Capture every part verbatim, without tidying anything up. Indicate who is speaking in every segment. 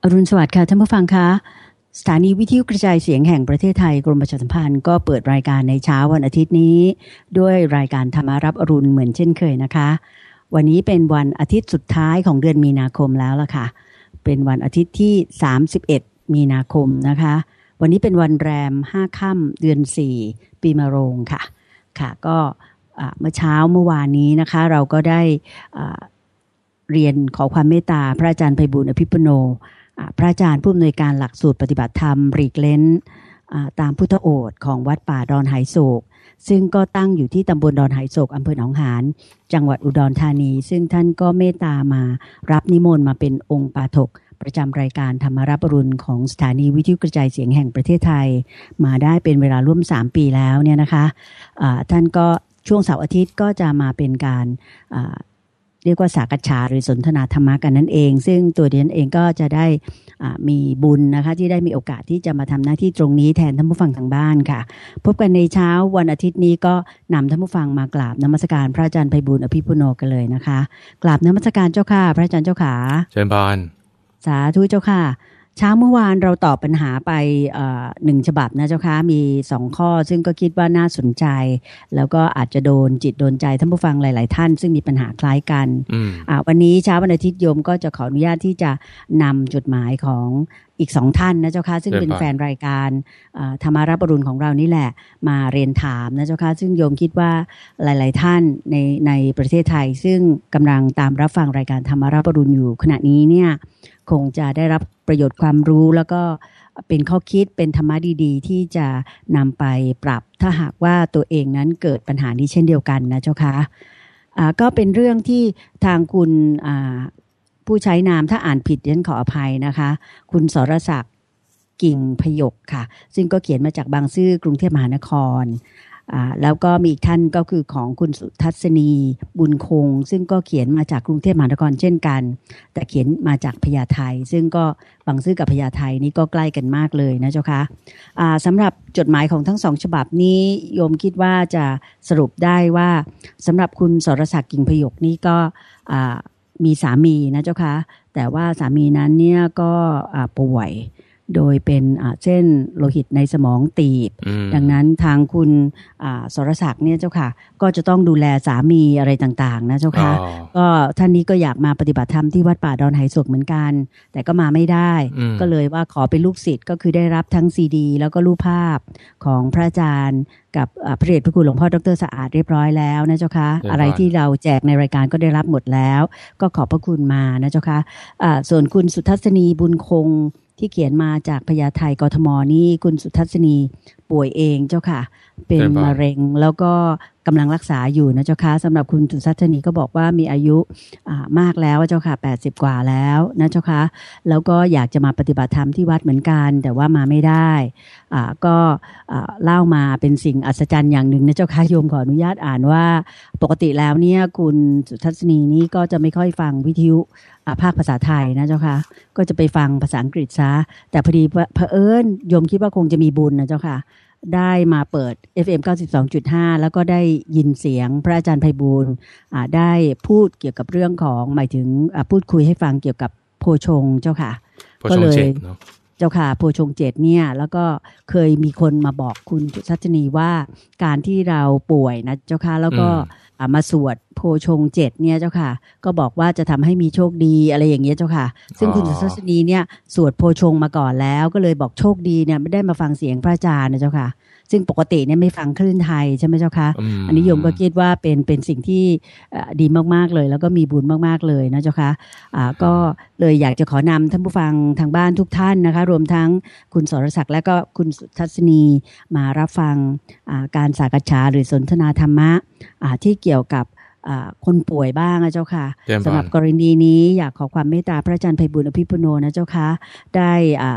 Speaker 1: อรุณสวัสดิ์ค่ะท่านผู้ฟังคะสถานีวิทยุกระจายเสียงแห่งประเทศไทยกรมประชาสัมพันธ์ก็เปิดรายการในเช้าวันอาทิตย์นี้ด้วยรายการธรรมารับอรุณเหมือนเช่นเคยนะคะวันนี้เป็นวันอาทิตย์สุดท้ายของเดือนมีนาคมแล้วล่ะค่ะเป็นวันอาทิตย์ที่สามสิบเอ็ดมีนาคมนะคะวันนี้เป็นวันแรมห้าค่ำเดือนสี่ปีมะโรงค่ะค่ะก็เมื่อเช้าเมื่อวานนี้นะคะเราก็ได้เรียนขอความเมตตาพระอาจารย์ไพบูลย์อภิปุโนพระอาจารย์ผู้อำนวยการหลักสูตรปฏิบัติธรรมรีกเล้นตามพุทธโอษฐ์ของวัดป่าดอนไหโศกซึ่งก็ตั้งอยู่ที่ตำบลดอนไหโศกอำเภอหนองหานจังหวัดอุดรธานีซึ่งท่านก็เมตตามารับนิมนต์มาเป็นองค์ปาฐกประจำรายการธรรมารับอรุณของสถานีวิทยุกระจายเสียงแห่งประเทศไทยมาได้เป็นเวลาร่วมสามปีแล้วเนี่ยนะคะะท่านก็ช่วงเสาร์อาทิตย์ก็จะมาเป็นการเรียกว่าสักษาหรือสนทนาธรรมะกันนั่นเองซึ่งตัวดิฉันเองก็จะได้มีบุญนะคะที่ได้มีโอกาสที่จะมาทำหน้าที่ตรงนี้แทนท่านผู้ฟังทางบ้านค่ะพบกันในเช้าวันอาทิตย์นี้ก็นำท่านผู้ฟังมากราบนมัสการพระอาจารย์ไพบูลย์อภิปุโนกันเลยนะคะกราบนมัสการเจ้าค่ะพระอาจารย์เจ้าขา
Speaker 2: เชิญพร
Speaker 1: สาธุเจ้าค่ะเช้าเมื่อวานเราตอบปัญหาไปหนึ่งฉบับนะเจ้าค่ะมีสองข้อซึ่งก็คิดว่าน่าสนใจแล้วก็อาจจะโดนจิตโดนใจท่านผู้ฟังหลายๆท่านซึ่งมีปัญหาคล้ายกันวันนี้เช้าวันอาทิตย์โยมก็จะขออนุญาตที่จะนำจดหมายของอีกสองท่านนะเจ้าค่ะซึ่งเป็นแฟนรายการธรรมารับอรุณของเรานี่แหละมาเรียนถามนะเจ้าค่ะซึ่งโยมคิดว่าหลายๆท่านในในประเทศไทยซึ่งกำลังตามรับฟังรายการธรรมารับอรุณอยู่ขณะนี้เนี่ยคงจะได้รับประโยชน์ความรู้แล้วก็เป็นข้อคิดเป็นธรรมะดีๆที่จะนำไปปรับถ้าหากว่าตัวเองนั้นเกิดปัญหานี้เช่นเดียวกันนะเจ้าค่ะก็เป็นเรื่องที่ทางคุณผู้ใช้นามถ้าอ่านผิดฉันขออภัยนะคะคุณสรศักดิ์กิ่งพยกค่ะซึ่งก็เขียนมาจากบางซื่อกรุงเทพมหานครอ่าแล้วก็มีอีกท่านก็คือของคุณสุทัศนีบุญคงซึ่งก็เขียนมาจากกรุงเทพมหานครเช่นกันแต่เขียนมาจากพญาไทซึ่งก็บางซื่อกับพญาไทนี่ก็ใกล้กันมากเลยนะเจ้าคะอ่าสำหรับจดหมายของทั้งสองฉบับนี้โยมคิดว่าจะสรุปได้ว่าสำหรับคุณสรศักดิ์กิ่งพยกนี่ก็อ่ามีสามีนะเจ้าคะแต่ว่าสามีนั้นเนี่ยก็อ่าป่วยโดยเป็นเช่นโลหิตในสมองตีบดังนั้นทางคุณสรศักดิ์เนี่ยเจ้าค่ะก็จะต้องดูแลสามีอะไรต่างๆนะเจ้าค่ะก็ท่านนี้ก็อยากมาปฏิบัติธรรมที่วัดป่าดอนไหโศกเหมือนกันแต่ก็มาไม่ได้ก็เลยว่าขอเป็นลูกศิษย์ก็คือได้รับทั้งซีดีแล้วก็รูปภาพของพระอาจารย์กับพระเดชพระคุณหลวงพ่อดร.สะอาดเรียบร้อยแล้วนะเจ้าค่ะอะไรที่เราแจกในรายการก็ได้รับหมดแล้วก็ขอบพระคุณมานะเจ้าค่ะส่วนคุณสุทัศนีบุญคงที่เขียนมาจากพญาไทกทมนี่คุณสุทัศนีป่วยเองเจ้าค่ะเป็นมะเร็งแล้วก็กำลังรักษาอยู่นะเจ้าค่ะสำหรับคุณสุทัศนีก็บอกว่ามีอายุมากแล้วเจ้าค่ะแปดสิบกว่าแล้วนะเจ้าค่ะแล้วก็อยากจะมาปฏิบัติธรรมที่วัดเหมือนกันแต่ว่ามาไม่ได้ก็เล่ามาเป็นสิ่งอัศจรรย์อย่างหนึ่งนะเจ้าค่ะโยมขออนุญาตอ่านว่าปกติแล้วเนี่ยคุณสุทัศนีนี่ก็จะไม่ค่อยฟังวิทยุภาคภาษาไทยนะเจ้าค่ะก็จะไปฟังภาษาอังกฤษซะแต่พอดีเผอิญโยมคิดว่าคงจะมีบุญนะเจ้าค่ะได้มาเปิด เอฟ เอ็ม เก้าสิบสองจุดห้า แล้วก็ได้ยินเสียงพระอาจารย์ไพบูลย์ได้พูดเกี่ยวกับเรื่องของหมายถึงพูดคุยให้ฟังเกี่ยวกับโพชงเจ้าค่ะก็เลยเจ้าค่ะโพชงเจ็ดเนี่ยแล้วก็เคยมีคนมาบอกคุณชัชนีว่าการที่เราป่วยนะเจ้าค่ะแล้วก็มาสวดโพชงเจ็ดเนี่ยเจ้าค่ะก็บอกว่าจะทำให้มีโชคดีอะไรอย่างเงี้ยเจ้าค่ะซึ่งคุณชัชนีเนี่ยสวดโพชงมาก่อนแล้วก็เลยบอกโชคดีเนี่ยไม่ได้มาฟังเสียงพระอาจารย์นะเจ้าค่ะซึ่งปกติเนี่ยไม่ฟังคลื่นไทยใช่ไหมเจ้าคะอันนี้โยมก็คิดว่าเป็นเป็นสิ่งที่ดีมากๆเลยแล้วก็มีบุญมากๆเลยนะเจ้าคะอ่าก็เลยอยากจะขอนำท่านผู้ฟังทางบ้านทุกท่านนะคะรวมทั้งคุณสรศักดิ์และก็คุณทัศนีมารับฟังการสักษาหรือสนทนาธรรมะที่เกี่ยวกับคนป่วยบ้างนะเจ้าค่ะสำหรับกรณีนี้อยากขอความเมตตาพระอาจารย์ไพบูลย์อภิปุโนนะเจ้าค่ะได้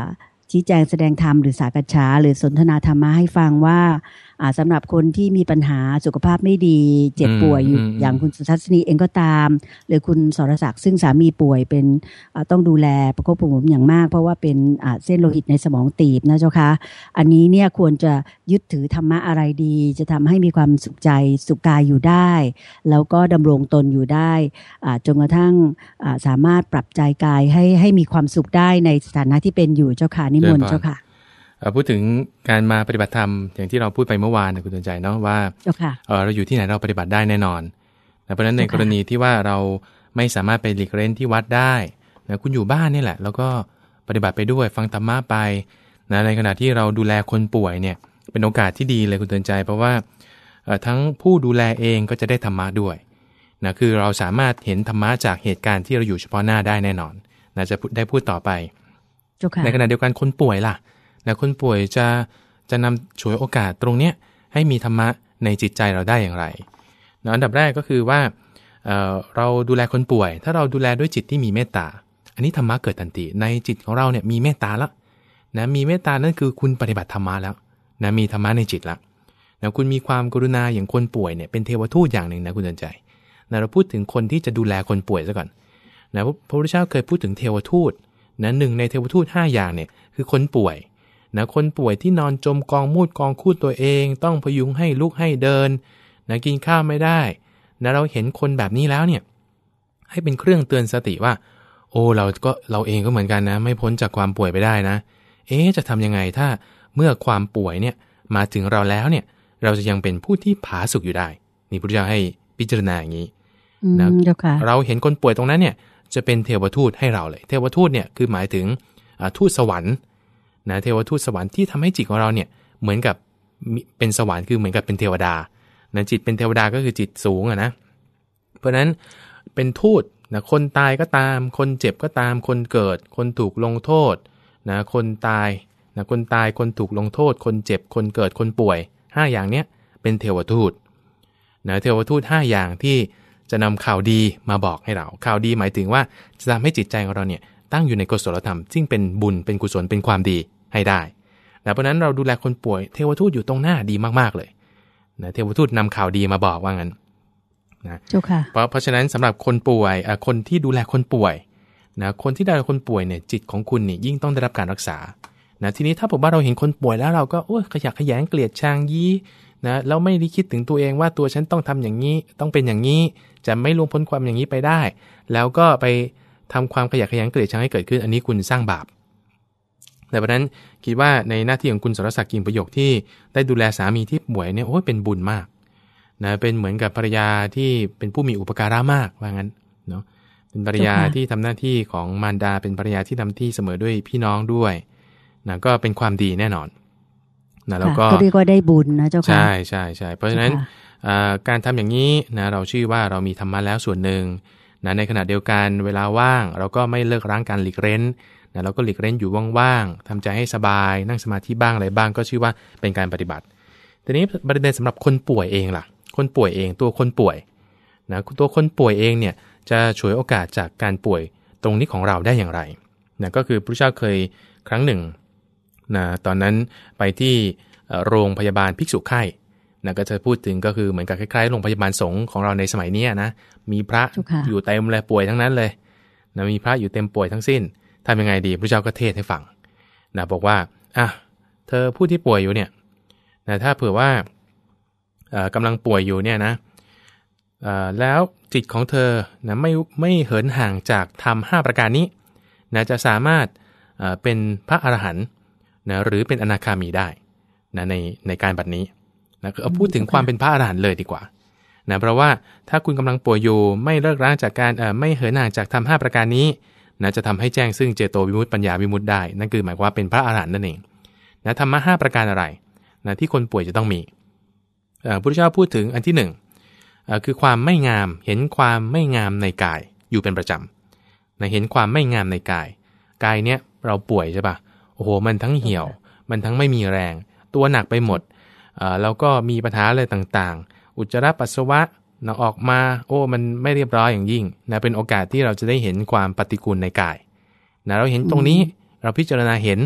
Speaker 1: ชี้แจงแสดงธรรมหรือสากฉาหรือสนทนาธรรมะให้ฟังว่าอ่าสำหรับคนที่มีปัญหาสุขภาพไม่ดีเจ็บป่วยอยู่อย่างคุณสุทัศนีเองก็ตามหรือคุณสรศักดิ์ซึ่งสามีป่วยเป็นต้องดูแลประคบประหงมอย่างมากเพราะว่าเป็นเส้นโลหิตในสมองตีบนะเจ้าคะอันนี้เนี่ยควรจะยึดถือธรรมะอะไรดีจะทำให้มีความสุขใจสุขกายอยู่ได้แล้วก็ดำรงตนอยู่ได้จนกระทั่งสามารถปรับใจกายให้ให้มีความสุขได้ในสถานะที่เป็นอยู่เจ้าค่ะนิมนต์เจ้าค่ะ
Speaker 2: พูดถึงการมาปฏิบัติธรรมอย่างที่เราพูดไปเมื่อวานนะคุณตื่นใจเนาะว่าเราอยู่ที่ไหนเราปฏิบัติได้แน่นอนเพราะฉะนั้นในกรณีที่ว่าเราไม่สามารถไปหลีกเล่นที่วัดได้นะคุณอยู่บ้านนี่แหละแล้วก็ปฏิบัติไปด้วยฟังธรรมะไปนะในขณะที่เราดูแลคนป่วยเนี่ยเป็นโอกาสที่ดีเลยคุณตื่นใจเพราะว่าทั้งผู้ดูแลเองก็จะได้ธรรมะด้วยนะคือเราสามารถเห็นธรรมะจากเหตุการณ์ที่เราอยู่เฉพาะหน้าได้แน่นอนนะจะได้พูดต่อไปในขณะเดียวกันคนป่วยล่ะนะคนป่วยจะจะนำฉวยโอกาสตรงเนี้ยให้มีธรรมะในจิตใจเราได้อย่างไรนะอันดับแรกก็คือว่าเอ่อเราดูแลคนป่วยถ้าเราดูแลด้วยจิตที่มีเมตตาอันนี้ธรรมะเกิดทันทีในจิตของเราเนี่ยมีเมตตาแล้วนะมีเมตตานั่นคือคุณปฏิบัติธรรมะแล้วนะมีธรรมะในจิตแล้วนะคุณมีความกรุณาอย่างคนป่วยเนี่ยเป็นเทวทูตอย่างหนึ่งนะคุณเตือนใจนะเราพูดถึงคนที่จะดูแลคนป่วยซะก่อนนะพระพุทธเจ้าเคยพูดถึงเทวทูตนะหนึ่งในเทวทูตห้าอย่างเนี่ยคือคนป่วยนะคนป่วยที่นอนจมกองมูดกองคูดตัวเองต้องพยุงให้ลุกให้เดินนะกินข้าวไม่ได้นะเราเห็นคนแบบนี้แล้วเนี่ยให้เป็นเครื่องเตือนสติว่าโอ้เราก็เราเองก็เหมือนกันนะไม่พ้นจากความป่วยไปได้นะเอ๊ะจะทำยังไงถ้าเมื่อความป่วยเนี่ยมาถึงเราแล้วเนี่ยเราจะยังเป็นผู้ที่ผาสุกอยู่ได้นี่พระพุทธเจ้าให้พิจารณาอย่างนี้นะเราเห็นคนป่วยตรงนั้นเนี่ยจะเป็นเทวทูตให้เราเลยเทวทูตเนี่ยคือหมายถึงทูตสวรรค์นะเทวทูตสวรรค์ที่ทำให้จิตของเราเนี่ยเหมือนกับเป็นสวรรค์คือเหมือนกับเป็นเทวดานะจิตเป็นเทวดาก็คือจิตสูงอะนะเพราะฉะนั้นเป็นทูตนะคนตายก็ตามคนเจ็บก็ตามคนเกิดคนถูกลงโทษนะคนตายนะคนตายคนถูกลงโทษคนเจ็บคนเกิดคนป่วยห้าอย่างเนี้ยเป็นเทวทูตนะเทวทูตห้าอย่างที่จะนำข่าวดีมาบอกให้เราข่าวดีหมายถึงว่าจะทำให้จิตใจของเราเนี่ยตั้งอยู่ในกุศลธรรมซึ่งเป็นบุญเป็นกุศลเป็นความดีให้ได้นะเพราะนั้นเราดูแลคนป่วยเทวทูตอยู่ตรงหน้าดีมากๆเลยนะเทวทูตนำข่าวดีมาบอกว่างั้นนะเพราะเพราะฉะนั้นสำหรับคนป่วยคนที่ดูแลคนป่วยนะคนที่ดูแลคนป่วยเนี่ยจิตของคุณนี่ยิ่งต้องได้รับการรักษานะทีนี้ถ้าผมว่าเราเห็นคนป่วยแล้วเราก็โอ้ยขยักขยงเกลียดชังยี้นะแล้วไม่ได้คิดถึงตัวเองว่าตัวฉันต้องทำอย่างนี้ต้องเป็นอย่างนี้จะไม่ล่วงพ้นความอย่างนี้ไปได้แล้วก็ไปทำความขยักขยงเกลียดชังให้เกิดขึ้นอันนี้คุณสร้างบาปแต่เพราะนั้นคิดว่าในหน้าที่ของคุณสรศักดิ์กิ่งประโยคที่ได้ดูแลสามีที่ป่วยเนี่ยโอ้ยเป็นบุญมากนะเป็นเหมือนกับภรรยาที่เป็นผู้มีอุปการะมากว่างั้นเนาะเป็นภรรยาที่ทำหน้าที่ของมารดาเป็นภรรยาที่ทำที่เสมอด้วยพี่น้องด้วยนะก็เป็นความดีแน่นอนนะแล้วก็
Speaker 1: ก็เรียกว่าได้บุญนะเจ้าค่ะ
Speaker 2: ใช่ใช่ใช่เพราะฉะนั้นการทำอย่างนี้นะเราชื่อว่าเรามีธรรมะแล้วส่วนหนึ่งนะในขณะเดียวกันเวลาว่างเราก็ไม่เลิกร้างการหลีกเล่นนะเราก็หลีกเล่นอยู่ว่างๆทำใจให้สบายนั่งสมาธิบ้างอะไรบ้างก็ชื่อว่าเป็นการปฏิบัติทีนี้ประเด็นสำหรับคนป่วยเองล่ะคนป่วยเองตัวคนป่วยนะตัวคนป่วยเองเนี่ยจะฉวยโอกาสจากการป่วยตรงนี้ของเราได้อย่างไรนะก็คือพระเจ้าเคยครั้งหนึ่งนะตอนนั้นไปที่โรงพยาบาลภิกษุไข้นะก็จะพูดถึงก็คือเหมือนกับคล้ายๆโรงพยาบาลสงฆ์ของเราในสมัยนี้นะมีพระอยู่เต็มเลยป่วยทั้งนั้นเลยนะมีพระอยู่เต็มป่วยทั้งสิ้นทำยังไงดีพระเจ้าก็เทศให้ฟังนะบอกว่าอ่ะเธอผู้ที่ป่วยอยู่เนี่ยนะถ้าเผื่อว่ากำลังป่วยอยู่เนี่ยนะแล้วจิตของเธอนะไม่ไม่เหินห่างจากธรรมห้าประการนี้นะจะสามารถเป็นพระอรหันต์นะหรือเป็นอนาคามีได้นะในในการบัดนี้นะเอาพูดถึงความเป็นพระอรหันต์เลยดีกว่านะเพราะว่าถ้าคุณกำลังป่วยอยู่ไม่เลิกล้างจากการเอ่อไม่เหินห่างจากธรรมห้าประการนี้นะจะทำให้แจ้งซึ่งเจโตวิมุตติปัญญาวิมุตติได้นั่นคือหมายความว่าเป็นพระอรหันต์นั่นเองนะธรรมะห้าประการอะไรนะที่คนป่วยจะต้องมีเอ่อพระพุทธเจ้าพูดถึงอันที่หนึ่งเอ่อคือความไม่งามเห็นความไม่งามในกายอยู่เป็นประจำนะเห็นความไม่งามในกายกายเนี้ยเราป่วยใช่ป่ะโอ้โหมันทั้งเหี่ยวมันทั้งไม่มีแรงตัวหนักไปหมดเอ่อแล้วก็มีปัญหาอะไรต่างๆอุจจาระปัสสาวะนะออกมาโอ้มันไม่เรียบร้อยอย่างยิ่งนะเป็นโอกาสที่เราจะได้เห็นความปฏิกูลในกายนะเราเห็นตรงนี้เราพิจารณาเห็น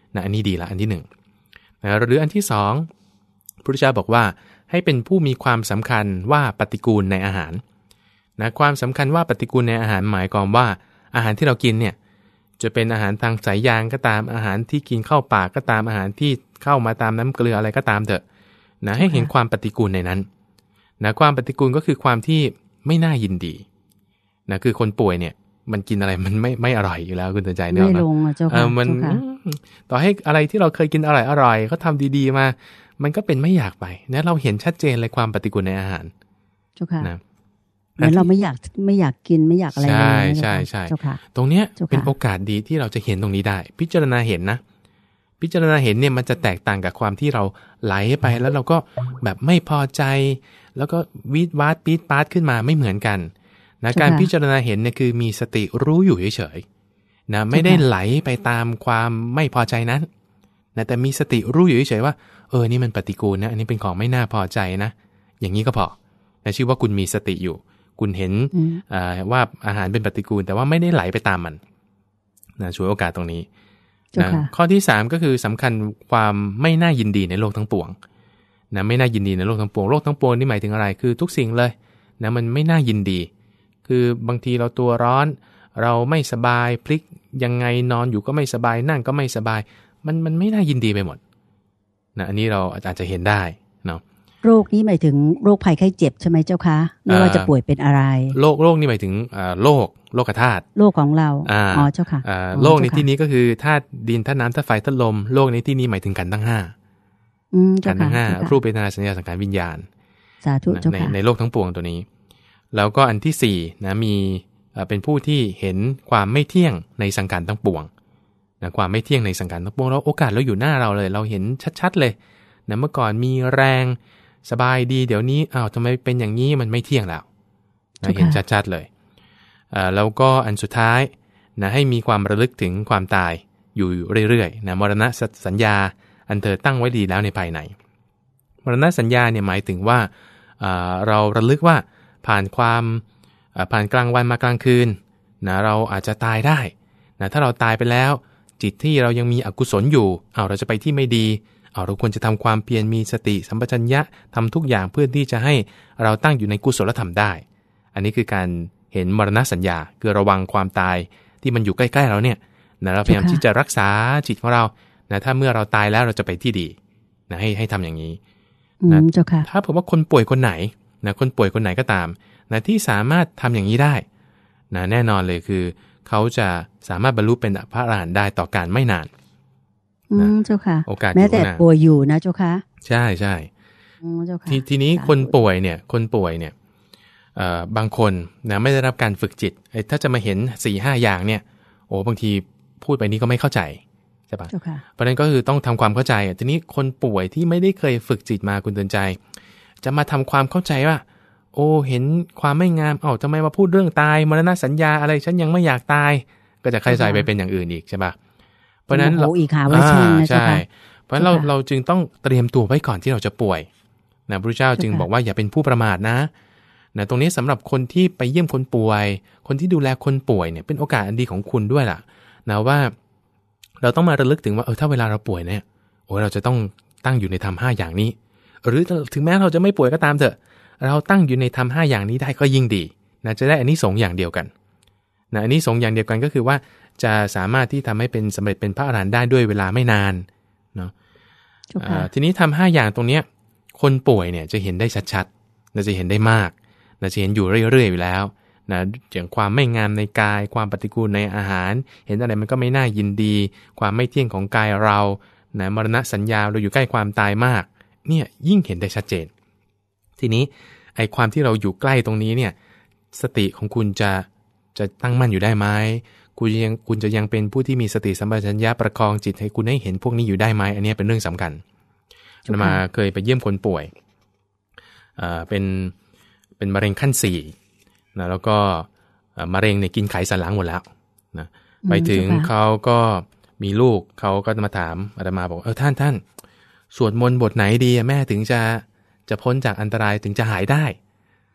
Speaker 2: นะอันนี้ดีละอันที่หนึ่งนะหรืออันที่สองพระพุทธเจ้าบอกว่าให้เป็นผู้มีความสำคัญว่าปฏิกูลในอาหารนะความสำคัญว่าปฏิกูลในอาหารหมายความว่าอาหารที่เรากินเนี่ยจะเป็นอาหารทางสายยางก็ตามอาหารที่กินเข้าปากก็ตามอาหารที่เข้ามาตามน้ำเกลืออะไรก็ตามเถอะนะให้เห็นความปฏิกูลในนั้นนะความปฏิกูลก็คือความที่ไม่น่ายินดีนะคือคนป่วยเนี่ยมันกินอะไรมันไม่ไม่อร่อยอยู่แล้วคุณตื่นใจเนอะไม่ลงอ่ะเจ้าค่ะมันต่อให้อะไรที่เราเคยกินอร่อยอร่อยเขาทำดีๆมามันก็เป็นไม่อยากไปนะเราเห็นชัดเจนเลยความปฏิกูลในอาหารเจ้าค่ะนะเหมือนเราไม่อยากไม่อยากกินไม่อยากอะไรเลยใช่ใช่ใช่ตรงเนี้ยเป็นโอกาสดีที่เราจะเห็นตรงนี้ได้พิจารณาเห็นนะพิจารณาเห็นเนี่ยมันจะแตกต่างกับความที่เราไหลไปแล้วเราก็แบบไม่พอใจแล้วก็วีดวาดปี๊ดปาดขึ้นมาไม่เหมือนกันนะการพิจารณาเห็นเนี่ยคือมีสติรู้อยู่เฉยๆนะไม่ได้ไหลไปตามความไม่พอใจนั้นนะแต่มีสติรู้อยู่เฉยๆว่าเออนี่มันปฏิกูลนะอันนี้เป็นของไม่น่าพอใจนะอย่างนี้ก็พอนะชื่อว่าคุณมีสติอยู่คุณเห็นว่าอาหารเป็นปฏิกูลแต่ว่าไม่ได้ไหลไปตามมันนะช่วยโอกาสตรงนี้นะข้อที่สามก็คือสำคัญความไม่น่ายินดีในโลกทั้งปวงนะไม่น่ายินดีในโลกทั้งปวงโลกทั้งปวงนี่หมายถึงอะไรคือทุกสิ่งเลยนะมันไม่น่ายินดีคือบางทีเราตัวร้อนเราไม่สบายพลิกยังไงนอนอยู่ก็ไม่สบายนั่งก็ไม่สบายมันมันไม่น่ายินดีไปหมดนะอันนี้เราอาจจะเห็นได้เนาะโรคนี้หมายถึงโรคภัยไข้เจ็บใช่ไหมเจ้าคะไม่ว่าจะป่วยเป็นอะไรโรคโรคนี่หมายถึงโรคโรคธาตุโรคของเราอ๋อเจ้าค่ะโรคในที่นี้ก็คือธาตุดินธาตุน้ำธาตุไฟธาตุลมโรคในที่นี้หมายถึงขันธ์ทั้งห้าขันธ์ทั้งห้ารูปเวทนาสัญญาสังขารวิญญาณสาธุเจ้าค่ะในโลกทั้งปวงตัวนี้แล้วก็อันที่สี่นะมีเป็นผู้ที่เห็นความไม่เที่ยงในสังขารทั้งปวงนะความไม่เที่ยงในสังขารทั้งปวงแล้วโอกาสเราอยู่หน้าเราเลยเราเห็นชัดๆเลยนะเมื่อก่อนมีแรงสบายดีเดี๋ยวนี้อ้าวทำไมเป็นอย่างนี้มันไม่เที่ยงแล้วนะเห็นชัดๆเลยแล้วก็อันสุดท้ายนะให้มีความระลึกถึงความตายอยู่เรื่อยๆนะมรณะสัญญาอันเธอตั้งไว้ดีแล้วในภายในมรณะสัญญาเนี่ยหมายถึงว่าเราระลึกว่าผ่านความผ่านกลางวันมากลางคืนนะเราอาจจะตายได้นะถ้าเราตายไปแล้วจิตที่เรายังมีอกุศลอยู่เอาเราจะไปที่ไม่ดีเอาเราควรจะทำความเพียรมีสติสัมปชัญญะทำทุกอย่างเพื่อที่จะให้เราตั้งอยู่ในกุศลธรรมได้อันนี้คือการเห็นมรณะสัญญาคือระวังความตายที่มันอยู่ใกล้ๆเราเนี่ยนะเราพยายามที่จะรักษาจิตของเรานะถ้าเมื่อเราตายแล้วเราจะไปที่ดีนะให้ให้ทำอย่างนี้นะถ้าผมว่าคนป่วยคนไหนนะคนป่วยคนไหนก็ตามนะที่สามารถทำอย่างนี้ได้นะแน่นอนเลยคือเขาจะสามารถบรรลุเป็นพระอรหันต์ได้ต่อการไม่นานอืมเจ้าค่ะโอกาสแม้แต่ป่วยอยู่นะเจ้าค่ะใช่ใช่ทีทีนี้คนป่วยเนี่ยคนป่วยเนี่ยเอ่อบางคนนะไม่ได้รับการฝึกจิตไอ้ถ้าจะมาเห็น สี่ห้า อย่างเนี่ยโอ้บางทีพูดไปนี้ก็ไม่เข้าใจใช่ปะเพราะนั้นก็คือต้องทำความเข้าใจทีนี้คนป่วยที่ไม่ได้เคยฝึกจิตมาคุณเตือนใจจะมาทำความเข้าใจว่าโอ้เห็นความไม่งามเอ้าทำไมมาพูดเรื่องตายมรณะสัญญาอะไรฉันยังไม่อยากตายก็จะเข้าใจไปเป็นอย่างอื่นอีกใช่ปะเพราะนั้นเราอีกหาไว้ใช่ใช่เพราะฉะนั้นเราเราจึงต้องเตรียมตัวไว้ก่อนที่เราจะป่วยนะพระพุทธเจ้าจึงบอกว่าอย่าเป็นผู้ประมาทนะนะตรงนี้สำหรับคนที่ไปเยี่ยมคนป่วยคนที่ดูแลคนป่วยเนี่ยเป็นโอกาสอันดีของคุณด้วยล่ะนะว่าเราต้องมาระลึกถึงว่าเออถ้าเวลาเราป่วยเนี่ยโอ้เราจะต้องตั้งอยู่ในธรรมห้าอย่างนี้หรือถึงแม้เราจะไม่ป่วยก็ตามเถอะเราตั้งอยู่ในธรรมห้าอย่างนี้ได้ก็ยิ่งดีนะจะได้อันนี้สงอย่างเดียวกันนะอันนี้สงอย่างเดียวกันก็คือว่าจะสามารถที่ทำให้เป็นสำเร็จเป็นพระอรหันต์ได้ด้วยเวลาไม่นานเนาะทีนี้ทำห้าอย่างตรงเนี้ยคนป่วยเนี่ยจะเห็นได้ชัดๆนะจะเห็นได้มากนะจะเห็นอยู่เรื่อยๆอยู่แล้วนะอย่างความไม่งามในกายความปฏิกูลในอาหารเห็นอะไรมันก็ไม่น่ายินดีความไม่เที่ยงของกายเรานะมรณะสัญญาเราอยู่ใกล้ความตายมากเนี่ยยิ่งเห็นได้ชัดเจนทีนี้ไอ้ความที่เราอยู่ใกล้ตรงนี้เนี่ยสติของคุณจะจะตั้งมั่นอยู่ได้ไหมคุณยังคุณจะยังเป็นผู้ที่มีสติสัมปชัญญะประคองจิตให้คุณให้เห็นพวกนี้อยู่ได้ไหมอันนี้เป็นเรื่องสำคัญมาเคยไปเยี่ยมคนป่วยอ่าเป็นเป็นมะเร็งขั้นสี่นะแล้วก็มะเร็งเนี่ยกินไขสันหลังหมดแล้วนะไปถึงเขาก็มีลูกเขาก็มาถามอาตมาบอกเออท่านท่านสวดมนต์บทไหนดีแม่ถึงจะจะพ้นจากอันตรายถึงจะหายได้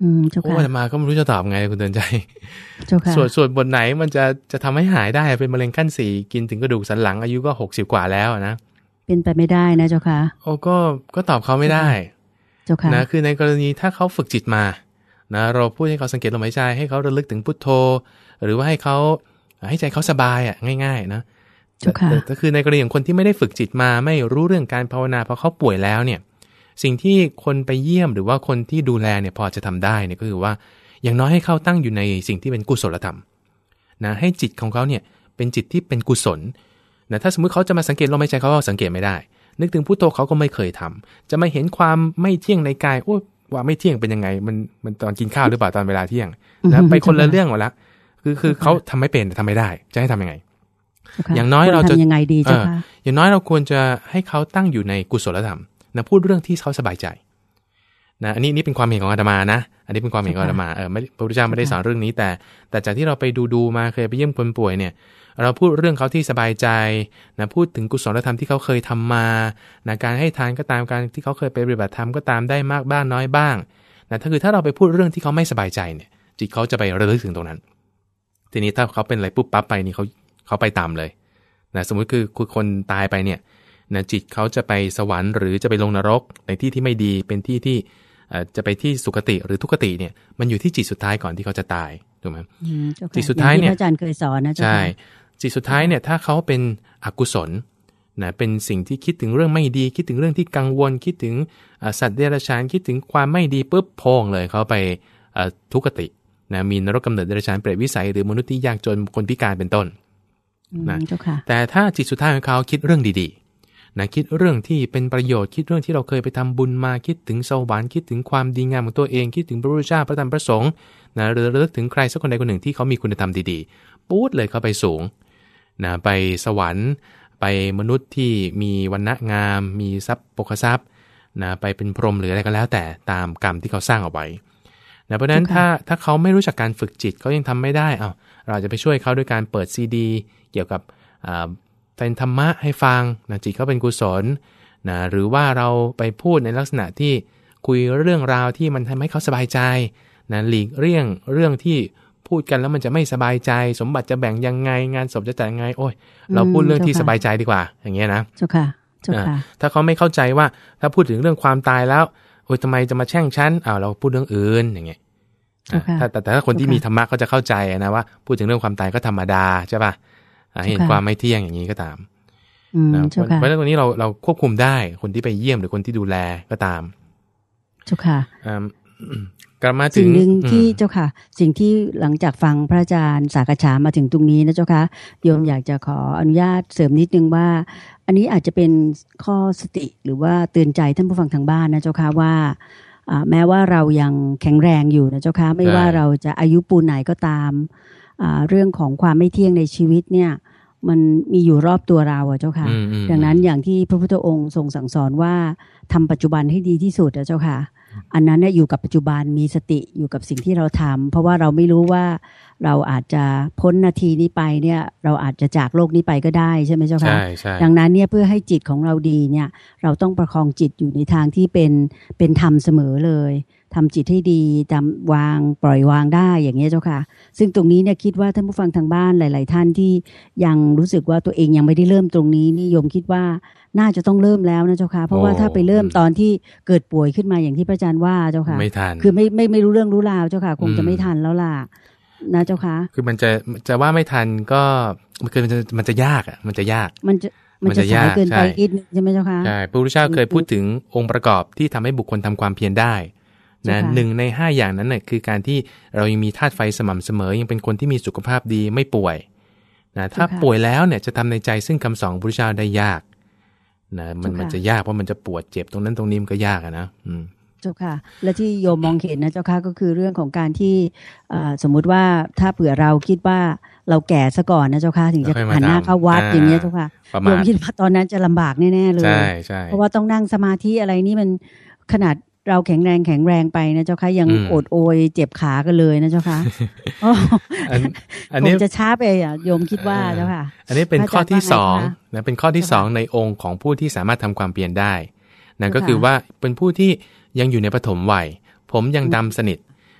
Speaker 1: อืมเจ้าค่ะ
Speaker 2: โอ้อาตมาก็ไม่รู้จะตอบไงคุณเตือนใจ
Speaker 1: เจ้าค่ะ
Speaker 2: ส่วนส่วนบทไหนมันจะจะทำให้หายได้เป็นมะเร็งขั้นสี่กินถึงกระดูกสันหลังอายุก็หกสิบกว่าแล้วนะ
Speaker 1: เป็นไปไม่ได้นะเจ้าค่ะ
Speaker 2: โอ้ก็ก็ตอบเขาไม่ได้
Speaker 1: เจ้าค่ะ
Speaker 2: นะคือในกรณีถ้าเขาฝึกจิตมานะเราพูดให้เขาสังเกตลมหายใจให้เขาระลึกถึงพุทโธหรือว่าให้เขาให้ใจเขาสบายอ่ะง่ายๆนะแต่ก็คือในกรณีของคนที่ไม่ได้ฝึกจิตมาไม่รู้เรื่องการภาวนาพอเขาป่วยแล้วเนี่ยสิ่งที่คนไปเยี่ยมหรือว่าคนที่ดูแลเนี่ยพอจะทำได้เนี่ยก็คือว่าอย่างน้อยให้เขาตั้งอยู่ในสิ่งที่เป็นกุศลธรรมนะให้จิตของเขาเนี่ยเป็นจิตที่เป็นกุศลนะถ้าสมมุติเขาจะมาสังเกตลมหายใจเขาก็สังเกตไม่ได้นึกถึงพุทโธเขาก็ไม่เคยทำจะมาเห็นความไม่เที่ยงในกายโอ้ว่าไม่เที่ยงเป็นยังไงมันมันตอนกินข้าวหรือเปล่าตอนเวลาเที่ยงนะไปคนละเรื่องหมดละคือคือเขาทำไม่เป็นทำไม่ได้จะให้ทำยังไงอย่างน้อยเราจะ
Speaker 1: ยังไงดีเจ้าค่ะ
Speaker 2: อย่างน้อยเราควรจะให้เขาตั้งอยู่ในกุศลธรรมนะพูดเรื่องที่เขาสบายใจนะอันนี้นี่เป็นความเห็นของอาตมานะอันนี้เป็นความเห็นของอาตมาเออไม่พระพุทธเจ้าไม่ได้สอนเรื่องนี้แต่แต่จากที่เราไปดูดูมาเคยไปเยี่ยมคนป่วยเนี่ยเราพูดเรื่องเขาที่สบายใจนะพูดถึงกุศลธรรมที่เขาเคยทำมานะการให้ทานก็ตามการที่เขาเคยไปปฏิบัติธรรมก็ตามได้มากบ้างน้อยบ้างนะถ้าคือถ้าเราไปพูดเรื่องที่เขาไม่สบายใจเนี่ยจิตเขาจะไประลึกถึงตรงนั้นทีนี้ถ้าเขาเป็นอะไรปุ๊บปั๊บไปนี่เขาเขาไปตามเลยนะสมมุติคือคือคนตายไปเนี่ยนะจิตเขาจะไปสวรรค์หรือจะไปลงนรกในที่ที่ไม่ดีเป็นที่ที่จะไปที่สุคติหรือทุกขติเนี่ยมันอยู่ที่จิตสุดท้ายก่อนที่เขาจะตายถูกไหมจิตสุดท้ายเนี่ย
Speaker 1: อาจารย์เคยสอนนะ
Speaker 2: ใช่จิตสุดท้ายเนี่ยถ้าเขาเป็นอกุศลนะเป็นสิ่งที่คิดถึงเรื่องไม่ดีคิดถึงเรื่องที่กังวลคิดถึงสัตว์เดรัจฉานคิดถึงความไม่ดีปุ๊บโพ่งเลยเขาไปทุกขตินะมีนรกกำเนิดเดรัจฉานเปรตวิสัยหรือมนุษย์ที่ยากจนคนพิการเป็นต้นนะแต่ถ้าจิตสุดท้ายของเขาคิดเรื่องดีๆนะคิดเรื่องที่เป็นประโยชน์คิดเรื่องที่เราเคยไปทำบุญมาคิดถึงสวรรค์คิดถึงความดีงามของตัวเองคิดถึงพระพุทธเจ้าพระธรรมพระสงฆ์นะหรือระลึกถึงใครสักคนใดคนหนึ่งที่เขามีคุณธรรมดีๆปุ๊ดเลยเขาไปสูงนะไปสวรรค์ไปมนุษย์ที่มีวรรณะงามมีทรัพย์ปกทรัพย์นะไปเป็นพรหมหรืออะไรก็แล้วแต่ตามกรรมที่เขาสร้างเอาไว้นะเพราะฉะนั้นถ้าถ้าเขาไม่รู้จักการฝึกจิตเขายังทำไม่ได้เอาเราจะไปช่วยเขาด้วยการเปิดซีดีเกี่ยวกับเป็นธรรมะให้ฟังนะจิตเขาเป็นกุศลนะหรือว่าเราไปพูดในลักษณะที่คุยเรื่องราวที่มันทำให้เขาสบายใจนะหลีกเลี่ยงเรื่องที่พูดกันแล้วมันจะไม่สบายใจสมบัติจะแบ่งยังไงงานศพจะจัดยังไงโอ้ยเราพูดเรื่องที่สบายใจดีกว่าอย่างเงี้ยนะ
Speaker 1: เจ้าค่ะเจ้าค่ะ
Speaker 2: ถ้าเขาไม่เข้าใจว่าถ้าพูดถึงเรื่องความตายแล้วโอ้ยทำไมจะมาแช่งฉันอ้าวเราพูดเรื่องอื่นอย่างเงี้ยถ้าแต่แต่ถ้าคนที่มีธรรมะเขาจะเข้าใจนะว่าพูดถึงเรื่องความตายก็ธรรมดาใช่ป่ะเห็นความไม่เที่ยงอย่างนี้ก็ตามเพราะฉะนั้นตรงนี้เราเราควบคุมได้คนที่ไปเยี่ยมหรือคนที่ดูแลก็ตาม
Speaker 1: เจ้าค่ะ
Speaker 2: กลับมาถึง
Speaker 1: สิ่งหนึ่งที่เจ้าค่ะสิ่งที่หลังจากฟังพระอาจารย์สากฉามาถึงตรงนี้นะเจ้าค่ะโยมอยากจะขออนุญาตเสริมนิดนึงว่าอันนี้อาจจะเป็นข้อสติหรือว่าเตือนใจท่านผู้ฟังทางบ้านนะเจ้าค่ะว่าแม้ว่าเรายังแข็งแรงอยู่นะเจ้าค่ะไม่ว่าเราจะอายุปูนไหนก็ตามเรื่องของความไม่เที่ยงในชีวิตเนี่ยมันมีอยู่รอบตัวเราอะเจ้าค่ะดังนั้นอย่างที่พระพุทธองค์ทรงสั่งสอนว่าทำปัจจุบันให้ดีที่สุดนะเจ้าค่ะอันนั้นเนี่ยอยู่กับปัจจุบันมีสติอยู่กับสิ่งที่เราทำเพราะว่าเราไม่รู้ว่าเราอาจจะพ้นนาทีนี้ไปเนี่ยเราอาจจะจากโลกนี้ไปก็ได้ใช่ไหมเจ้าค่ะดังนั้นเนี่ยเพื่อให้จิตของเราดีเนี่ยเราต้องประคองจิตอยู่ในทางที่เป็นเป็นธรรมเสมอเลยทำจิตให้ดีทำวางปล่อยวางได้อย่างนี้เจ้าค่ะซึ่งตรงนี้เนี่ยคิดว่าท่านผู้ฟังทางบ้านหลายๆท่านที่ยังรู้สึกว่าตัวเองยังไม่ได้เริ่มตรงนี้นิยมคิดว่าน่าจะต้องเริ่มแล้วนะเจ้าค่ะเพราะว่าถ้าไปเริ่มตอนที่เกิดป่วยขึ้นมาอย่างที่พระอาจารย์ว่าเจ้าค่ะ
Speaker 2: ไม่ทัน
Speaker 1: คือไม่ไม่ไม่รู้เรื่องรู้ราวเจ้าค่ะคงจะไม่ทันแล้วล่ะนะเจ้าค่ะ
Speaker 2: คือมันจะจะว่าไม่ทันก็มันคือมันจะมันจะยากอ่ะมันจะยาก
Speaker 1: มันจะมันจะสายเกินไปอีกนึงใช่ไหมเจ้าค่ะ
Speaker 2: ใช่พระพุทธเจ้าเคยพูดถึงองค์ประกอบที่ทำให้บุคคลทำความเพียรได้นะหนึ่งในห้าอย่างนั้นน่ะคือการที่เรายังมีธาตุไฟสม่ำเสมอยังเป็นคนที่มีสุขภาพดีไม่ป่วยนะถ้าป่วยแล้วเนี่ยจะทำในใจซึ่งคำสอนพระพุทธเจ้าได้ยากนะมันมันจะยากเพราะมันจะปวดเจ็บตรงนั้นตรงนี้มันก็ยากนะอืม
Speaker 1: เจ้าค่ะและที่โยมมองเห็นนะเจ้าค่ะก็คือเรื่องของการที่สมมุติว่าถ้าเผื่อเราคิดว่าเราแก่ซะก่อนนะเจ้าค่ะถึงจะหันหน้าเข้าวัดอย่างเงี้ยเจ้าค่ะโยมคิดว่าตอนนั้นจะลำบากแน่ๆเลยเพราะว่าต้องนั่งสมาธิอะไรนี่มันขนาดเราแข็งแรงแข็งแรงไปนะเจ้าค่ะยังโอดโอยเจ็บขากันเลยนะเจ้าค่ะอันนี้จะช้าไปอ่ะโยมคิดว่าเจ้าค่ะ
Speaker 2: อันนี้เป็นข้อที่สองนะเป็นข้อที่สองในองค์ของผู้ที่สามารถทำความเพียรได้นั่นก็คือว่าเป็นผู้ที่ยังอยู่ในปฐมวัยผมยังดำสนิท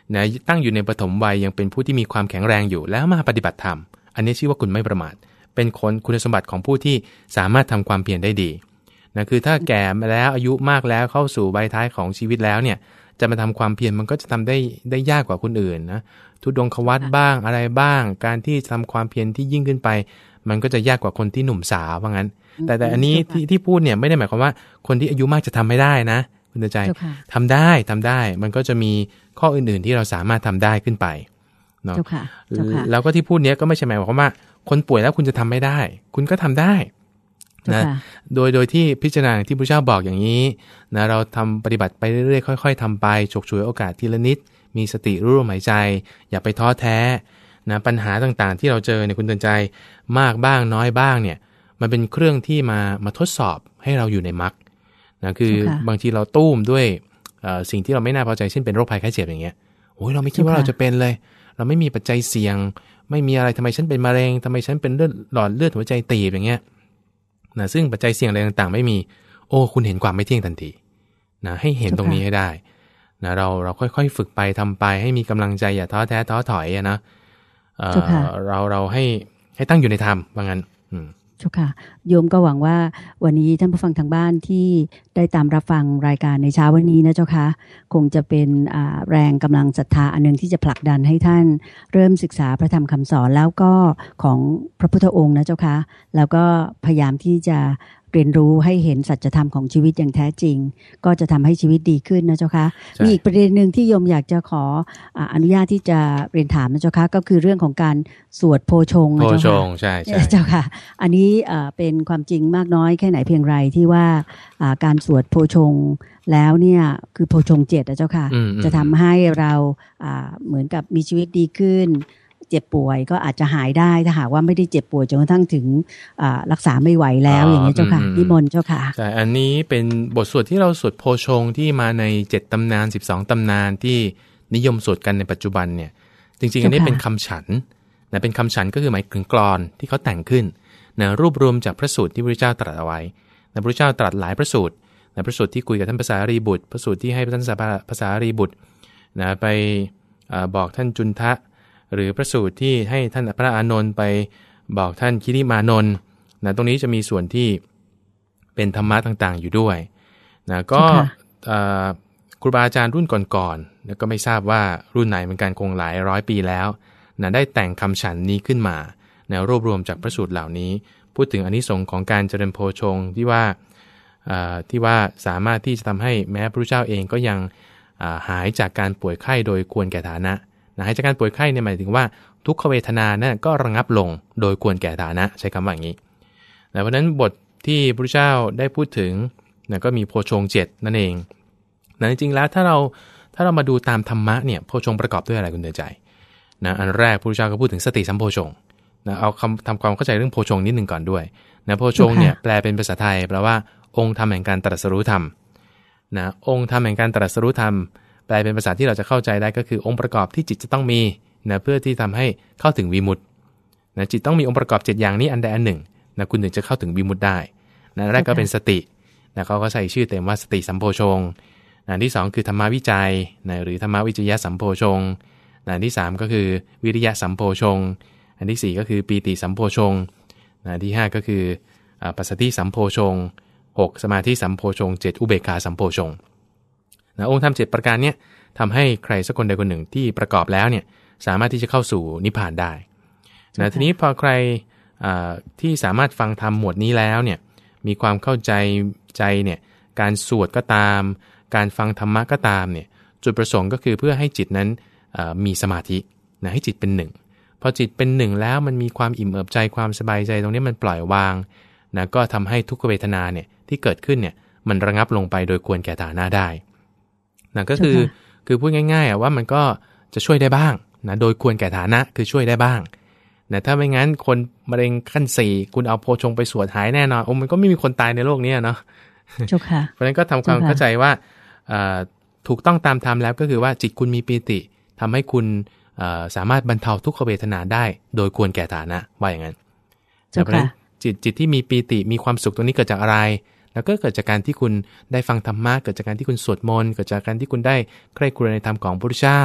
Speaker 2: นะตั้งอยู่ในปฐมวัยยังเป็นผู้ที่มีความแข็งแรงอยู่แล้วมาปฏิบัติธรรมอันนี้ชื่อว่าคุณไม่ประมาทเป็นคนคุณสมบัติของผู้ที่สามารถทำความเพียรได้ดีนะคือถ้าแก่มาแล้วอายุมากแล้วเข้าสู่ใบท้ายของชีวิตแล้วเนี่ยจะมาทำความเพียรมันก็จะทำได้ได้ยากกว่าคนอื่นนะทุดงควัตบ้างอะไรบ้างการที่ทำความเพียรที่ยิ่งขึ้นไปมันก็จะยากกว่าคนที่หนุ่มสาวว่างั้นแต่แต่อันนี้ที่ที่พูดเนี่ยไม่ได้หมายความว่าคนที่อายุมากจะทำไม่ได้นะคุณใจทำได้ทำได้มันก็จะมีข้ออื่นๆที่เราสามารถทำได้ขึ้นไปเนาะแล้วก็ที่พูดเนี้ยก็ไม่ใช่หมายความว่าคนป่วยแล้วคุณจะทำไม่ได้คุณก็ทำได้นะโดยโดยที่พิจารณาที่พระเจ้าบอกอย่างนี้นะเราทำปฏิบัติไปเรื่อยๆค่อยๆทำไปฉกฉวยโอกาสทีละนิดมีสติรู้ลมหายใจอย่าไปท้อแท้นะปัญหาต่างๆที่เราเจอเนี่ยคุณเตือนใจมากบ้างน้อยบ้างเนี่ยมันเป็นเครื่องที่มามาทดสอบให้เราอยู่ในมรรคนะคือบางทีเราตุ้มด้วยสิ่งที่เราไม่น่าพอใจเช่นเป็นโรคภัยไข้เจ็บอย่างเงี้ยโอ้ยเราไม่คิดว่าเราจะเป็นเลยเราไม่มีปัจจัยเสี่ยงไม่มีอะไรทำไมฉันเป็นมะเร็งทำไมฉันเป็นเลือดหลอดเลือดหัวใจตีบอย่างเงี้ยนะซึ่งปัจจัยเสี่ยงอะไรต่างๆไม่มีโอ้คุณเห็นความไม่เที่ยงทันทีนะให้เห็นตรงนี้ให้ได้นะเราเราค่อยๆฝึกไปทำไปให้มีกำลังใจอย่าท้อแท้ท้อถอยนะเอ่อเราเราให้ให้ตั้งอยู่ในธรรมว่างั้นอืมเจ้าค่ะโยมก็หวังว่าวันนี้ท่านผู้ฟังทางบ้านที่ได้ตามรับฟังรายการในเช้าวันนี้นะเจ้าค่ะคงจะเป็นแรงกำลังศรัทธาอันนึงที่จะผลักดันให้ท่านเริ่มศึกษาพระธรรมคำสอนแล้วก็ของพระพุทธองค์นะเจ้าค่ะแล้วก็พยายามที่จะเรียนรู้ให้เห็นสัจธรรมของชีวิตอย่างแท้จริงก็จะทำให้ชีวิตดีขึ้นนะเจ้าค่ะมีอีกประเด็นหนึ่งที่โยมอยากจะขออนุญาตที่จะเรียนถามนะเจ้าค่ะก็คือเรื่องของการสวดโพชงนะเจ้าค่ะโพชงใช่ใช่เจ้าค่ะอันนี้เป็นความจริงมากน้อยแค่ไหนเพียงไรที่ว่าการสวดโพชงแล้วเนี่ยคือโพชงเจ็ดนะเจ้าค่ะจะทำให้เราเหมือนกับมีชีวิตดีขึ้นเจ็บป่วยก็อาจจะหายได้ถ้าหากว่าไม่ได้เจ็บป่วยจนกระทั่งถึงรักษาไม่ไหวแล้วอย่างนี้เจ้าค่ะนิมนต์เจ้าค่ะใช่อันนี้เป็นบทสวดที่เราสวดโพชงที่มาในเจ็ดตำนานสิบสองตำนานที่นิยมสวดกันในปัจจุบันเนี่ยจริงๆอันนี้เป็นคำฉันนะเป็นคำฉันก็คือหมายถึงกลอนที่เขาแต่งขึ้นนะรวบรวมจากพระสูตรที่พระเจ้าตรัสเอาไว้นะพระเจ้าตรัสหลายพระสูตรนะพระสูตรที่คุยกับท่านภาษารีบุตรพระสูตรที่ให้ท่านภาษารีบุตรนะไปบอกท่านจุนทะหรือพระสูตรที่ให้ท่านพระอานนท์ไปบอกท่านคิริมานนท์นะตรงนี้จะมีส่วนที่เป็นธรรมะต่างๆอยู่ด้วยนะก็ครูบาอาจารย์รุ่นก่อนๆแล้วก็ไม่ทราบว่ารุ่นไหนเหมือนกันคงหลายร้อยปีแล้วนะได้แต่งคำฉันนี้ขึ้นมานะรวบรวมจากพระสูตรเหล่านี้พูดถึงอานิสงส์ของการเจริญโพชงที่ว่าที่ว่าสามารถที่จะทำให้แม้พระพุทธเจ้าเองก็ยังหายจากการป่วยไข้โดยควรแก่ฐานะนะหายจากการป่วยไข้เนี่ยหมายถึงว่าทุกขเวทนาเนี่ยก็ระงับลงโดยควรแก่ฐานะใช้คำว่าอย่างนี้นะเพราะฉะนั้นบทที่พระพุทธเจ้าได้พูดถึงนะก็มีโพชงเจ็ดนั่นเองนะจริงๆแล้วถ้าเราถ้าเรามาดูตามธรรมะเนี่ยโพชงประกอบด้วยอะไรคุณเตือนใจนะอันแรกพระพุทธเจ้าก็พูดถึงสติสัมโพชงนะเอาคำทำความเข้าใจเรื่องโพชงนิดนึงก่อนด้วยนะโพชงเนี่ยแปลเป็นภาษาไทยแปลว่าองค์ธรรมแห่งการตรัสรู้ธรรมนะองค์ธรรมแห่งการตรัสรู้ธรรมแปลเป็นภาษาที่เราจะเข้าใจได้ก็คือองค์ประกอบที่จิตจะต้องมีนะเพื่อที่ทำให้เข้าถึงวิมุตตินะจิตต้องมีองค์ประกอบเจ็ดอย่างนี้อันใดอันหนึ่งนะคุณถึงจะเข้าถึงวิมุตติได้นะแรกก็เป็นสตินะเขาก็ใส่ชื่อเต็มว่าสติสัมโพชงนะที่สองคือธรรมวิจัยนะหรือธรรมวิจยะสัมโพชงนะที่สามก็คือวิริยะสัมโพชงอันที่สี่ก็คือปีติสัมโพชงนะที่ห้าก็คือปัสสัทธิสัมโพชงหกสมาธิสัมโพชงเจ็ดอุเบกขาสัมโพชงนะองค์ธรรมเจ็ดประการเนี้ยทำให้ใครสักคนใดคนหนึ่งที่ประกอบแล้วเนี่ยสามารถที่จะเข้าสู่นิพพานได้นะทีนี้พอใครที่สามารถฟังธรรมหมวดนี้แล้วเนี่ยมีความเข้าใจใจเนี่ยการสวดก็ตามการฟังธรรมะก็ตามเนี่ยจุดประสงค์ก็คือเพื่อให้จิตนั้นมีสมาธินะให้จิตเป็นหนึ่งพอจิตเป็นหนึ่งแล้วมันมีความอิ่มเอิบใจความสบายใจตรงนี้มันปล่อยวางนะก็ทำให้ทุกขเวทนาเนี่ยที่เกิดขึ้นเนี่ยมันระงับลงไปโดยควรแก่ฐานะได้นะก็คือคือพูดง่ายๆว่ามันก็จะช่วยได้บ้างนะโดยควรแก่ฐานะคือช่วยได้บ้างนะถ้าไม่งั้นคนมะเร็งขั้นสี่คุณเอาโพชงไปสวดหายแน่นอนโอ้มันก็ไม่มีคนตายในโลกนี้เนาะเพราะฉะนั้นก็ทำความเข้าใจว่าถูกต้องตามธรรมแล้วก็คือว่าจิตคุณมีปีติทำให้คุณสามารถบรรเทาทุกขเวทนาได้โดยควรแก่ฐานะว่าอย่างนั้นเพราะฉะนั้นจิตจิตที่มีปีติมีความสุขตรงนี้เกิดจากอะไรแล้วก็เกิดจากการที่คุณได้ฟังธรรมะเกิดจากการที่คุณสวดมนต์เกิดจากการที่คุณได้ใคร่ครวญในธรรมของพระพุทธเจ้า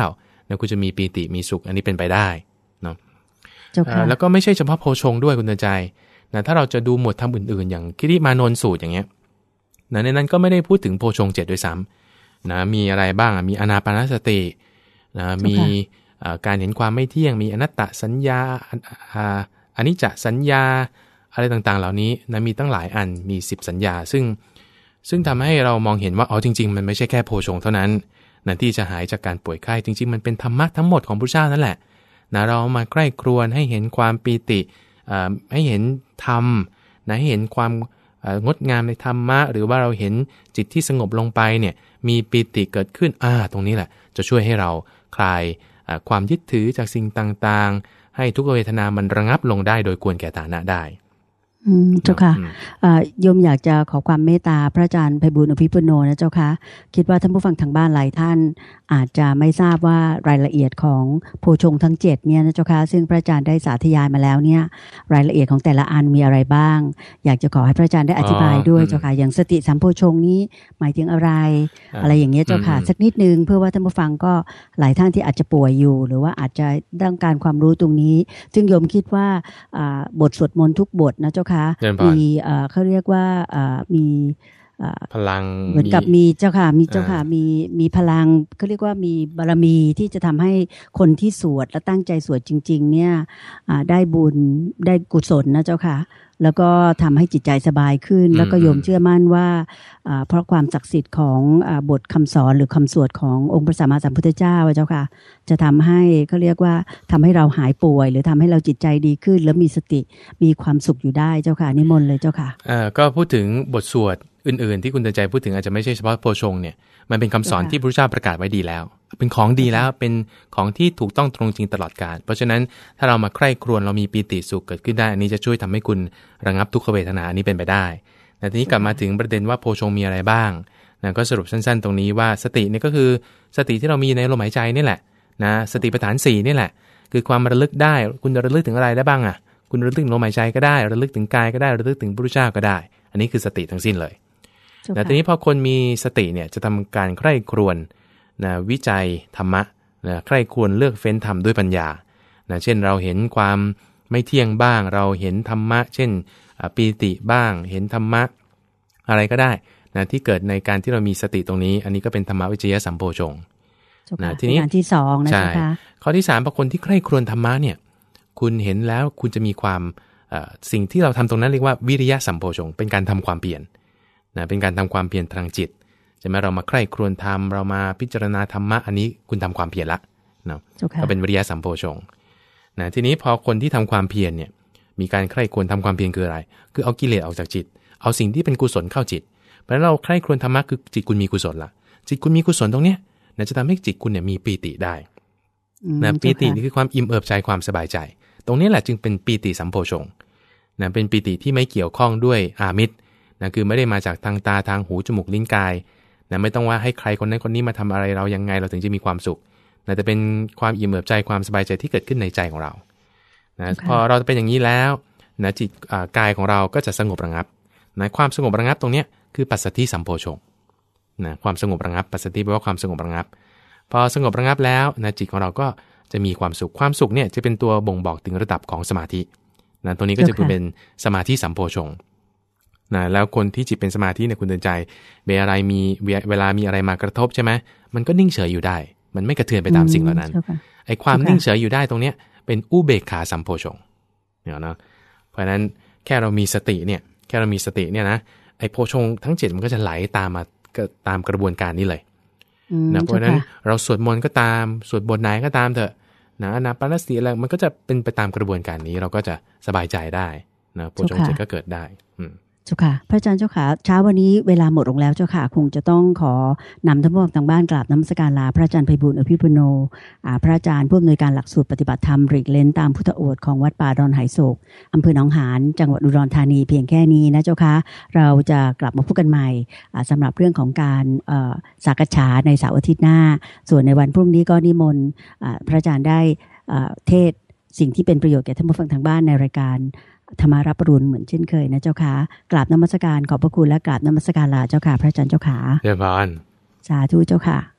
Speaker 2: นะคุณจะมีปีติมีสุขอันนี้เป็นไปได้เนาะแล้วก็ไม่ใช่เฉพาะโพชงด้วยคุณเตือนใจนะถ้าเราจะดูหมวดธรรมอื่นๆอย่างคิริมานนสูตรอย่างเงี้ยนะในนั้นก็ไม่ได้พูดถึงโพชงเจ็ดด้วยซ้ำนะมีอะไรบ้างมีอานาปานสตินะมีการเห็นความไม่เที่ยงมีอนัตตสัญญาอนิจจสัญญาอะไรต่างๆเหล่านี้นะมีตั้งหลายอันมีสิบสัญญาซึ่งซึ่งทำให้เรามองเห็นว่าอ๋อจริงๆมันไม่ใช่แค่โพชงเท่านั้นนะที่จะหายจากการป่วยไข้จริงๆมันเป็นธรรมะทั้งหมดของพระเจ้านั่นแหละนะเรามาใกล้ครวญให้เห็นความปีติให้เห็นธรรมนะให้เห็นความงดงามในธรรมะหรือว่าเราเห็นจิตที่สงบลงไปเนี่ยมีปีติเกิดขึ้นอ่าตรงนี้แหละจะช่วยให้เราคลายความยึดถือจากสิ่งต่างๆให้ทุกเวทนามันระงับลงได้โดยควรแก่ฐานะได้
Speaker 1: อืมเจ้าค่ะโยมอยากจะขอความเมตตาพระอาจารย์ไพบูลย์อภิปุโนนะเจ้าค่ะคิดว่าท่านผู้ฟังทางบ้านหลายท่านอาจจะไม่ทราบว่ารายละเอียดของโพชงทั้งเจ็ดเนี่ยนะเจ้าค่ะซึ่งพระอาจารย์ได้สาธยายมาแล้วเนี่ยรายละเอียดของแต่ละอันมีอะไรบ้างอยากจะขอให้พระอาจารย์ได้อธิบายด้วยเจ้าค่ะอย่างสติสัมโพชงนี้หมายถึงอะไรอะไรอย่างเงี้ยเจ้าค่ะสักนิดนึงเพื่อว่าท่านผู้ฟังก็หลายท่านที่อาจจะป่วยอยู่หรือว่าอาจจะต้องการความรู้ตรงนี้ซึ่งโยมคิดว่าบทสวดมนต์ทุกบทนะเจ้าค่ะมีเขาเรียกว่ามี
Speaker 2: พลัง
Speaker 1: เหมือนกับมีเจ้าค่ะมีเจ้าค่ะมีมีพลังเขาเรียกว่ามีบารมีที่จะทำให้คนที่สวดและตั้งใจสวดจริงๆเนี่ยได้บุญได้กุศลนะเจ้าค่ะแล้วก็ทำให้จิตใจสบายขึ้นแล้วก็โยมเชื่อมั่นว่าเพราะความศักดิ์สิทธิ์ของบทคำสอนหรือคำสวดขององค์พระสัมมาสัมพุทธเจ้าเจ้าค่ะจะทำให้เขาเรียกว่าทำให้เราหายป่วยหรือทำให้เราจิตใจดีขึ้นแล้วมีสติมีความสุขอยู่ได้เจ้าค่ะนิมนต์เลยเจ้าค่ะ
Speaker 2: อ่าก็พูดถึงบทสวดอื่นๆที่คุณเตือนใจพูดถึงอาจจะไม่ใช่เฉพาะโพชงเนี่ยมันเป็นคำสอนที่พระพุทธเจ้าประกาศไว้ดีแล้วเป็นของดีแล้วเป็นของที่ถูกต้องตรงจริงตลอดกาลเพราะฉะนั้นถ้าเรามาใคร่ครวญเรามีปีติสุขเกิดขึ้นได้อันนี้จะช่วยทำให้คุณระงับทุกขเวทนาอันนี้เป็นไปได้แต่ทีนี้กลับมาถึงประเด็นว่าโพชงมีอะไรบ้างนะก็สรุปสั้นๆตรงนี้ว่าสตินี่ก็คือสติที่เรามีในลมหายใจนี่แหละนะสติปัฏฐานสี่นี่แหละคือความระลึกได้คุณจะระลึกถึงอะไรได้บ้างอ่ะคุณระลึกถึงลมหายใจก็ได้ระลึกถึงกายก็ได้ระลึกถึงพระพุทธเจ้าก็ได้อันนี้คือสติทั้งสิ้นเลยแต่ทีนี้พอคนมีสติเนี่ยจะทำการใคร่ครวญนะวิจัยธรรมะนะใคร่ครวญเลือกเฟ้นธรรมด้วยปัญญานะเช่นเราเห็นความไม่เที่ยงบ้างเราเห็นธรรมะเช่นปีติบ้างเห็นธรรมะอะไรก็ได้นะที่เกิดในการที่เรามีสติตรงนี้อันนี้ก็เป็นธรรมวิจยสัมโพชง
Speaker 1: นะทีนี้อันที่สองนะจ๊ะ
Speaker 2: ข้อที่สามพอคนที่ใคร่ครวญธรรมะเนี่ยคุณเห็นแล้วคุณจะมีความสิ่งที่เราทำตรงนั้นเรียกว่าวิริยะสัมโพชงเป็นการทำความเปลี่ยนนะเป็นการทำความเพียรทางจิตใช่ไหมเรามาใคร่ครวญธรรมเรามาพิจารณาธรรมะอันนี้คุณทำความเพียรละเนาะก็เป็นวิริยะสัมโพชงนะทีนี้พอคนที่ทำความเพียรเนี่ยมีการใคร่ครวญทำความเพียรคืออะไรคือเอากิเลสออกจากจิตเอาสิ่งที่เป็นกุศลเข้าจิตเพราะฉะนั้นเราใคร่ครวญธรรมะคือจิตคุณมีกุศลละจิตคุณมีกุศลตรงเนี้ยนะจะทำให้จิตคุณเนี่ยมีปีติได้นะปีตินี่คือความอิ่มเอิบใจความสบายใจตรงนี้แหละจึงเป็นปีติสัมโพชงนะเป็นปีติที่ไม่เกี่ยวข้องด้วยอามิตรนะคือไม่ได้มาจากทางตาทางหูจมูกลิ้นกายนะไม่ต้องว่าให้ใครคนนั้นคนนี้มาทำอะไรเรายังไงเราถึงจะมีความสุขนะแต่เป็นความอิ่มเอิบใจความสบายใจที่เกิดขึ้นในใจของเรานะ okay. พอเราเป็นอย่างนี้แล้วนะจิตกายของเราก็จะสงบระงับนะความสงบระงับตรงนี้คือปัสสัทธิสัมโพชงนะความสงบระงับปัสสัทธิแปลว่าความสงบระงับพอสงบระงับแล้วนะจิตของเราก็จะมีความสุขความสุขเนี่ยจะเป็นตัวบ่งบอกถึงระดับของสมาธินะตรงนี้ก็จะเป็นสมาธิสัมโพชงนะแล้วคนที่จิตเป็นสมาธิเนี่ยคุณเตือนใจเวลามีเวลามีอะไรมากระทบใช่ไหมมันก็นิ่งเฉยอยู่ได้มันไม่กระเทือนไปตามสิ่งเหล่านั้นไอ้ความนิ่งเฉยอยู่ได้ตรงเนี้ยเป็นอุเบกขาสัมโพชงเนี่ยนะเพราะฉะนั้นแค่เรามีสติเนี่ยแค่เรามีสติเนี่ยนะไอ้โพชงทั้งเจ็ดมันก็จะไหลตามมาตามกระบวนการนี้เลยนะเพราะฉะนั้นเราสวดมนต์ก็ตามสวดบทไหนก็ตามเถอะนะอานาปานสติอะไรมันก็จะเป็นไปตามกระบวนการนี้เราก็จะสบายใจได้นะโพชงเจ็ดก็เกิดได้
Speaker 1: เจ้าค่ะพระอาจารย์เจ้าค่ะเช้าวันนี้เวลาหมดลงแล้วเจ้าค่ะคงจะต้องขอนำท่านผู้ฟังทางบ้านกราบนมัสการลาพระอาจารย์ไพบูลย์อภิปุโนพระอาจารย์ผู้อำนวยการหลักสูตรปฏิบัติธรรมหลีกเล้นตามพุทธโอษฐ์ของวัดป่าดอนไหโศกอำเภอหนองหานจังหวัดอุดรธานีเพียงแค่นี้นะเจ้าค่ะเราจะกลับมาพบกันใหม่สำหรับเรื่องของการสักษาในเสาร์อาทิตย์หน้าส่วนในวันพรุ่งนี้ก็นิมนต์พระอาจารย์ได้เทศสิ่งที่เป็นประโยชน์แก่ท่านผู้ฟังทางบ้านในรายการธรรมารับปรุณเหมือนเช่นเคยนะเจ้าค่ะกราบนมัสการขอบพระคุณและกราบนมัสการลาเจ้าค่ะพระอาจารย์เจ้าค่ะ
Speaker 2: เรียบร้อย
Speaker 1: สาธุเจ้าค่ะ